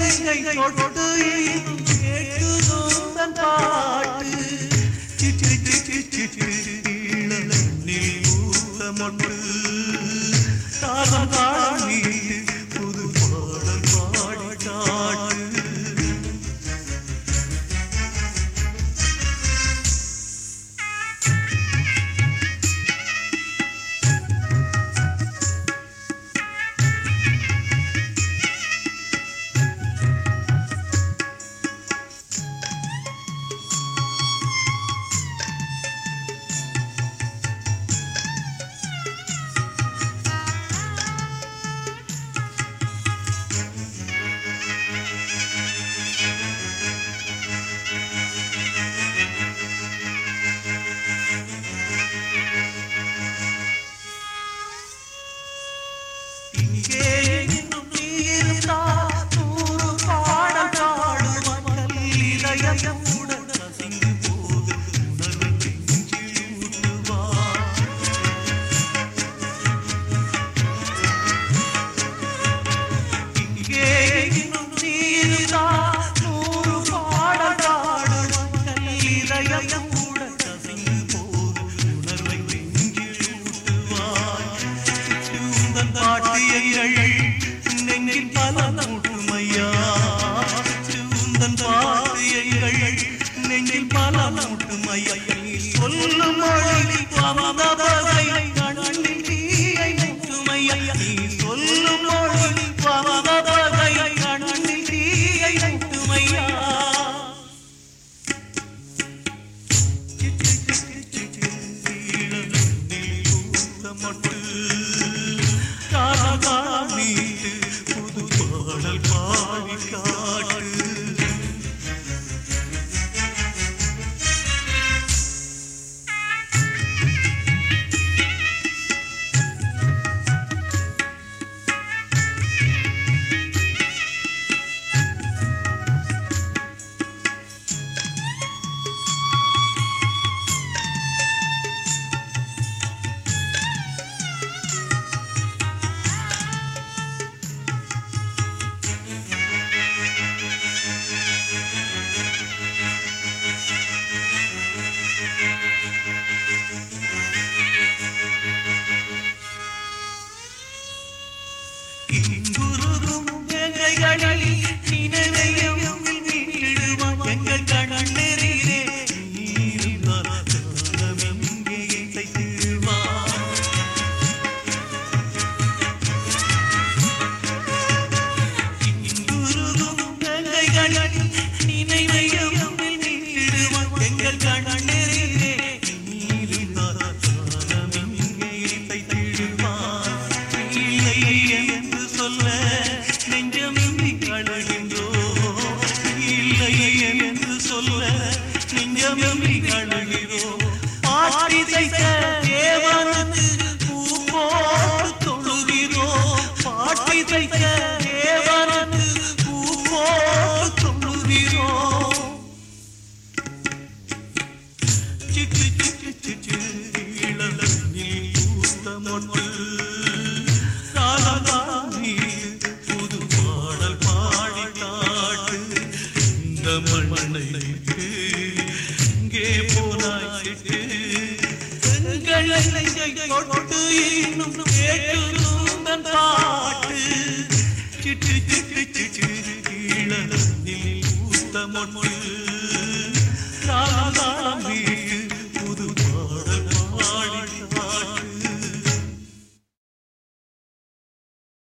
நெஞ்சை தொட்டு கேட்குதோந்தன் பாட்டு சிட்டு சிட்டு சிட்டு இளநீர் ஊத்த மொட்டு தாளம் தாழி புது பாடல் பாடி காட்டு நெஞ்சில் பல முட்டுமையா உந்தன் பாட்டியங்கள் நெஞ்சில் பல முட்டுமையா சொல்லும் மொழி பவதபகை கண்ணில் தீயை முட்டுமையா நீ சொல்லும் மொழி பவதபகை கண்ணில் தீயை முட்டுமையா புது பாடல் பாடி காட்டு புது பாடல் பாடி காட்டு இந்த மண்ணை இங்கே போனாய் தொட்டு இன்னும் கேட்குதோந்தன் பாட்டு சிட்டு சிட்டு சிட்டு இளநீர் ஊத்த மொட்டு